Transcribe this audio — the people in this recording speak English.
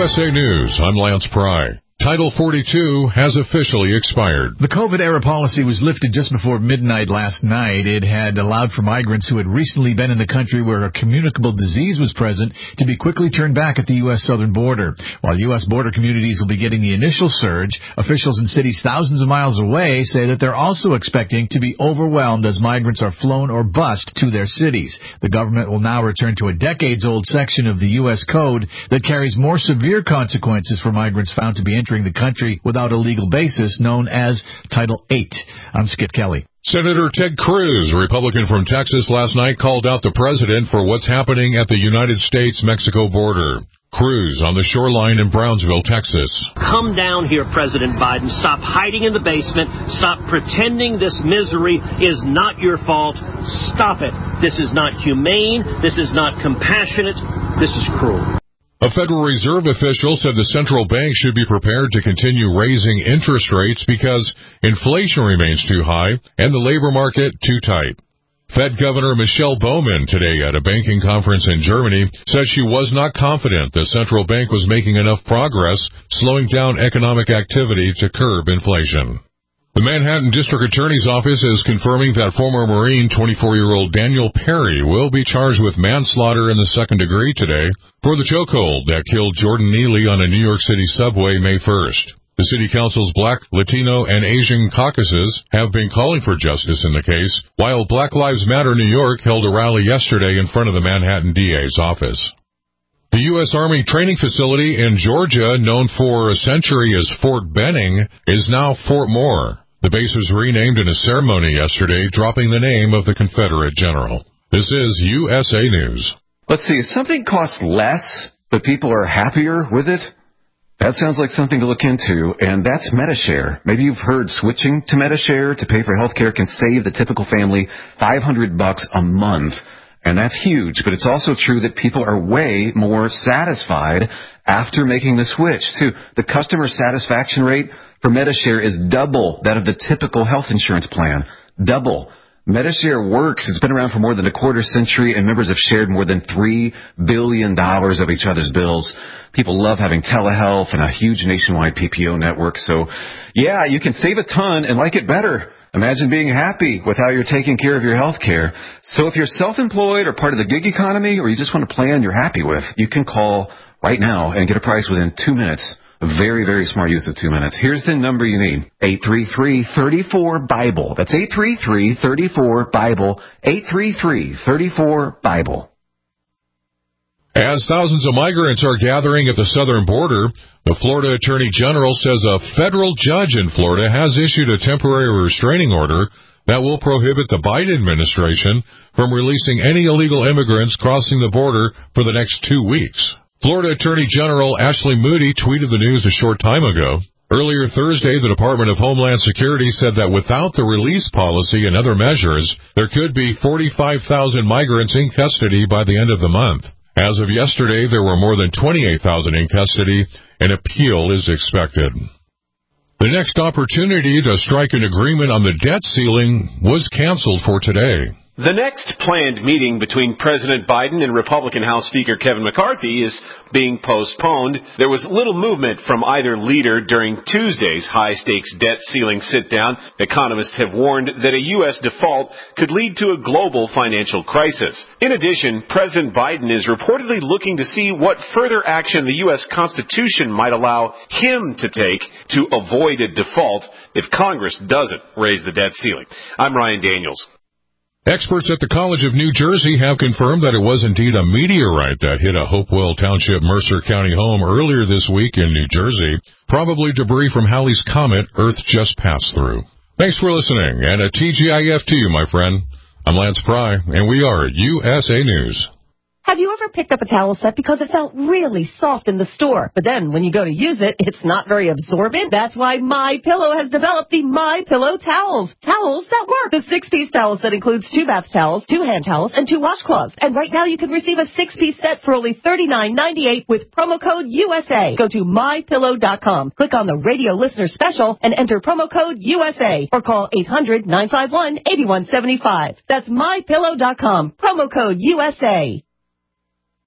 USA News, I'm Lance Pry. Title 42 has officially expired. The COVID-era policy was lifted just before midnight last night. It had allowed for migrants who had recently been in the country where a communicable disease was present to be quickly turned back at the U.S. southern border. While U.S. border communities will be getting the initial surge, officials in cities thousands of miles away say that they're also expecting to be overwhelmed as migrants are flown or bused to their cities. The government will now return to a decades-old section of the U.S. Code that carries more severe consequences for migrants found to be entering the country without a legal basis, known as Title 8. I'm Skip Kelly. Senator Ted Cruz, Republican from Texas, last night called out the president for what's happening at the United States-Mexico border. Cruz on the shoreline in Brownsville, Texas. Come down here, President Biden. Stop hiding in the basement. Stop pretending this misery is not your fault. Stop it. This is not humane. This is not compassionate. This is cruel. A Federal Reserve official said the central bank should be prepared to continue raising interest rates because inflation remains too high and the labor market too tight. Fed Governor Michelle Bowman today at a banking conference in Germany said she was not confident the central bank was making enough progress slowing down economic activity to curb inflation. The Manhattan District Attorney's Office is confirming that former Marine 24-year-old Daniel Perry will be charged with manslaughter in the second degree today for the chokehold that killed Jordan Neely on a New York City subway May 1st. The City Council's Black, Latino, and Asian caucuses have been calling for justice in the case, while Black Lives Matter New York held a rally yesterday in front of the Manhattan DA's office. The U.S. Army training facility in Georgia, known for a century as Fort Benning, is now Fort Moore. The base was renamed in a ceremony yesterday, dropping the name of the Confederate general. This is USA News. Let's see, if something costs less, but people are happier with it, that sounds like something to look into, and that's Medi-Share. Maybe you've heard switching to Medi-Share to pay for health care can save the typical family $500 a month, and that's huge, but it's also true that people are way more satisfied after making the switch, too. The customer satisfaction rate for Medi-Share is double that of the typical health insurance plan. Double. Medi-Share works. It's been around for more than a quarter century, and members have shared more than $3 billion of each other's bills. People love having telehealth and a huge nationwide PPO network. So, yeah, you can save a ton and like it better. Imagine being happy with how you're taking care of your health care. So if you're self-employed or part of the gig economy, or you just want a plan you're happy with, you can call right now and get a price within 2 minutes. Very, very smart use of 2 minutes. Here's the number you need. 833-34-BIBLE. That's 833-34-BIBLE. 833-34-BIBLE. As thousands of migrants are gathering at the southern border, the Florida Attorney General says a federal judge in Florida has issued a temporary restraining order that will prohibit the Biden administration from releasing any illegal immigrants crossing the border for the next 2 weeks. Florida Attorney General Ashley Moody tweeted the news a short time ago. Earlier Thursday, the Department of Homeland Security said that without the release policy and other measures, there could be 45,000 migrants in custody by the end of the month. As of yesterday, there were more than 28,000 in custody. An appeal is expected. The next opportunity to strike an agreement on the debt ceiling was canceled for today. The next planned meeting between President Biden and Republican House Speaker Kevin McCarthy is being postponed. There was little movement from either leader during Tuesday's high-stakes debt ceiling sit-down. Economists have warned that a U.S. default could lead to a global financial crisis. In addition, President Biden is reportedly looking to see what further action the U.S. Constitution might allow him to take to avoid a default if Congress doesn't raise the debt ceiling. I'm Ryan Daniels. Experts at the College of New Jersey have confirmed that it was indeed a meteorite that hit a Hopewell Township, Mercer County home earlier this week in New Jersey. Probably debris from Halley's Comet Earth just passed through. Thanks for listening, and a TGIF to you, my friend. I'm Lance Pry, and we are USA News. Have you ever picked up a towel set because it felt really soft in the store, but then when you go to use it, it's not very absorbent? That's why MyPillow has developed the MyPillow towels. Towels that work. The 6-piece towel set includes 2 bath towels, 2 hand towels, and 2 washcloths. And right now you can receive a 6-piece set for only $39.98 with promo code USA. Go to MyPillow.com, click on the radio listener special, and enter promo code USA, or call 800-951-8175. That's MyPillow.com, promo code USA.